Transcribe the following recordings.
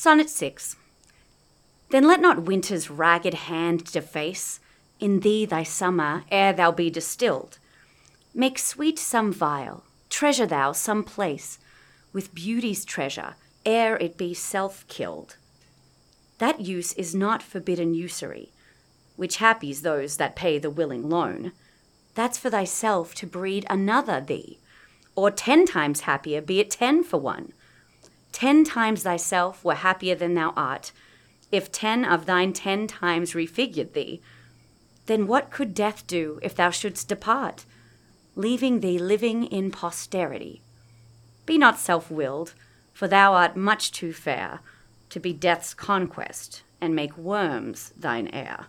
Sonnet 6. Then let not winter's ragged hand deface in thee thy summer ere thou be distilled. Make sweet some vial, treasure thou some place with beauty's treasure ere it be self-killed. That use is not forbidden usury, which happies those that pay the willing loan. That's for thyself to breed another thee, or 10 times happier, be it 10 for 1. 10 times thyself were happier than thou art, if 10 of thine 10 times refigured thee. Then what could death do if thou shouldst depart, leaving thee living in posterity? Be not self-willed, for thou art much too fair to be death's conquest and make worms thine heir.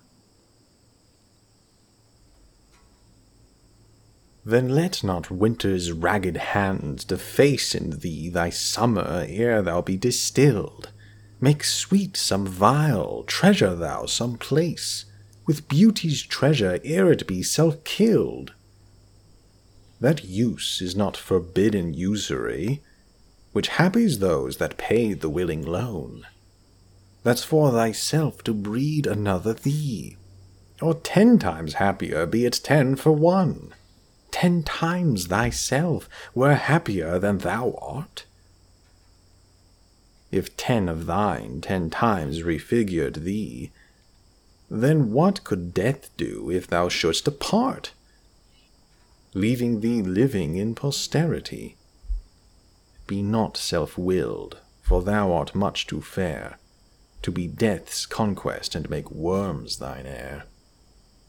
Then let not winter's ragged hand deface in thee thy summer ere thou be distilled. Make sweet some vial, treasure thou some place, with beauty's treasure ere it be self-killed. That use is not forbidden usury, which happies those that pay the willing loan. That's for thyself to breed another thee, or 10 times happier, be it 10 for 1. 10 times thyself were happier than thou art. If 10 of thine 10 times refigured thee, then what could death do if thou shouldst depart, leaving thee living in posterity? Be not self-willed, for thou art much too fair to be death's conquest and make worms thine heir.